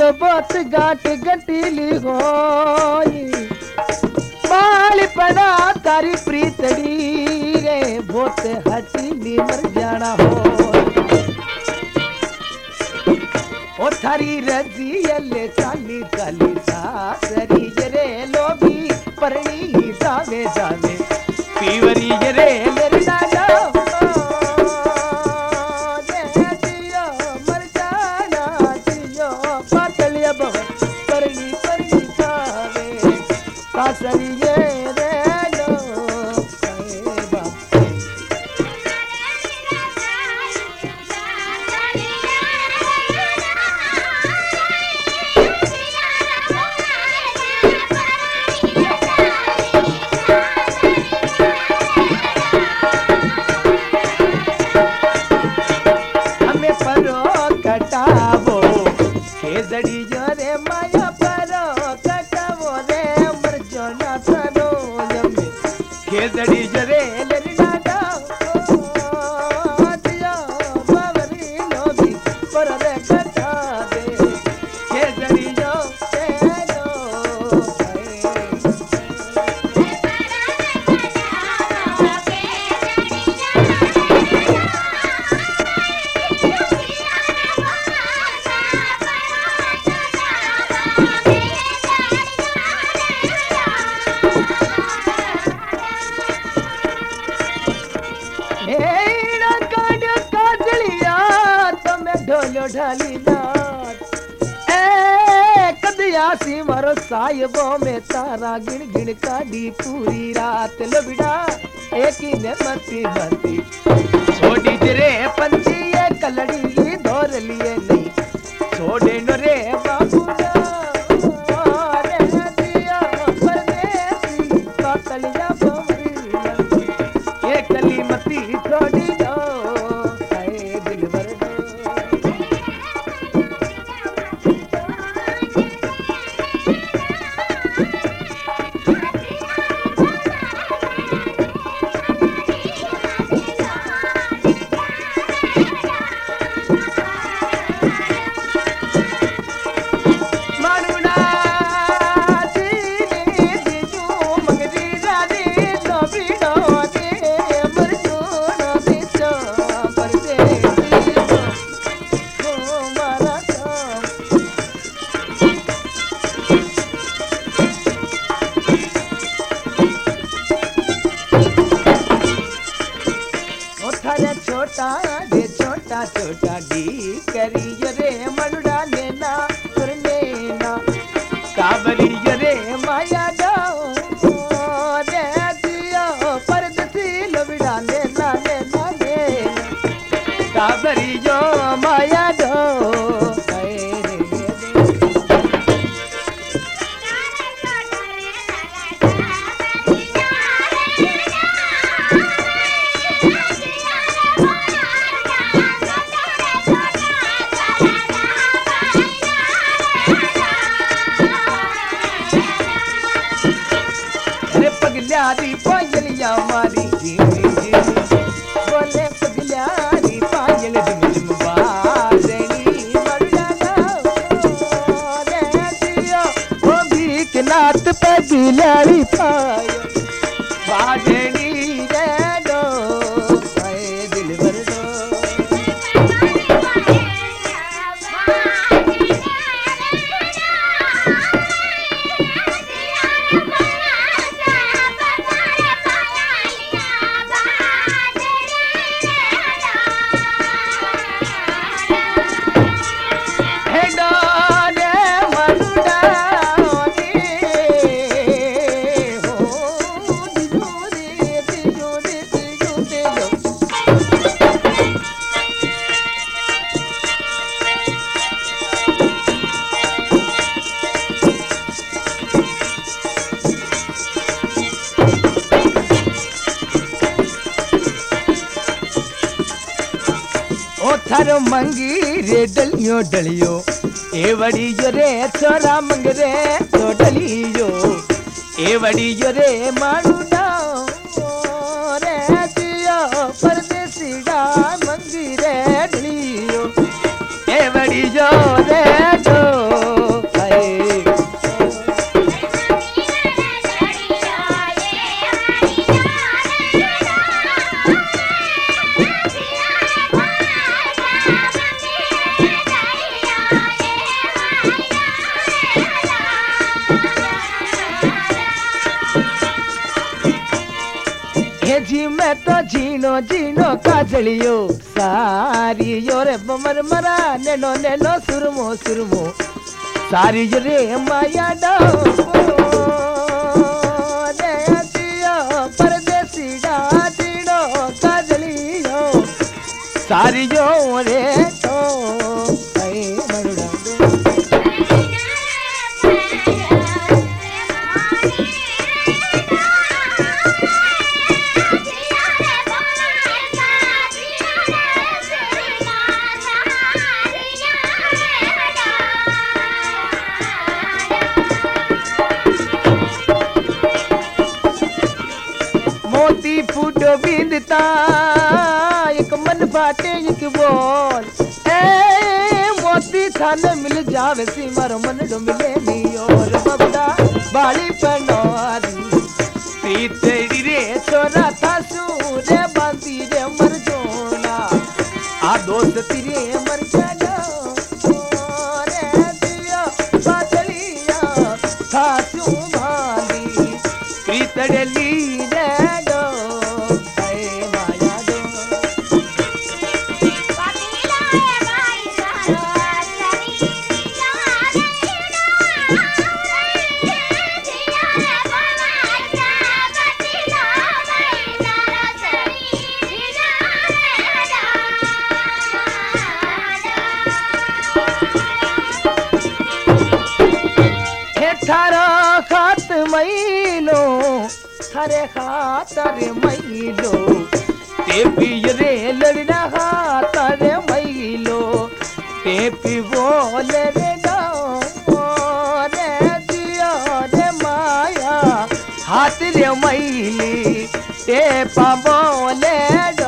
बहुत गांठ गटीली होई बाल पड़ा तारी प्रीतड़ी रे बहुत हटीली मर जाना हो ओ थारी रजियले चाली चाली सासरी रे लोभी परणी जावे जावे पीवरी रे लरना जाओ सासरिये रे लो बा हमें परो कटावो खेजड़ी रे माया परो कटावो रे मर जोना सनो यमे खेजड़ी रे लरना जाओ दिया बावरी लोभी पर रे कटा दे खेजड़ी जो तेनो ढोलो ढाली नाच ए कदयासी मारो साहिबो में तारा गिण गिण काढ़ी पूरी रात लो बिड़ा एक ही ने मती मती छोड़ी रे पंछी ये कलड़ी धोर लिए नहीं छोड़े न रे बाबू रे दिया परदेसी कातलिया बमरी ये कली मती छोड़ी दो आए दिल भर छोटा छोटा डी करी रे मनुड़ा लेना और लेना काबरी रे माया जाओ रे दिया परदेसी लबड़ा लेना लेना लेना काबरी जो माया जाओ पगल्यारी पायलिया मारी झिमी झिमी बोले पगल्यारी पायल झिम झिम बाजनी मरुड़ा रे दिया वो भी के नात पगल्यारी पायल बाजनी रे दो आए दिल भर दो थारो मंगी रे डलियो डलियो ए वड़ी जो रे छोरा मंग रे तो डलियो ए वड़ी जो रे मारू डाओ रे दियो परदेसी डा मंगी रे डलियो ए वड़ी जो रे जो जी मैं तो झीनो झीनो काजलियो सारी यो रे मर मरा नैनो नैनो सुरमो सुरमो सारी यो रे माया डाको रे दियो परदेसी डाडीनो काजलियो सारी यो रे तो मोती फूटो बिंदता एक मन बाटे एक बोल ए मोती थाने मिल जावे सी मारो मन डो मिले नी और बबड़ा बाली पनोरी पीतड़ी रे छोरा था सूरे बांधी रे मर जोना आ दोस्त तेरे मर जाना रे दिया बादलिया था सू भाली पीतड़ी रे थारा खात मैलो थारे खातर मैलो ते पिय रे लड़ना खातर मैलो ते पी बोल रे रे दिया रे माया हाथ रे मैली ते पा बोले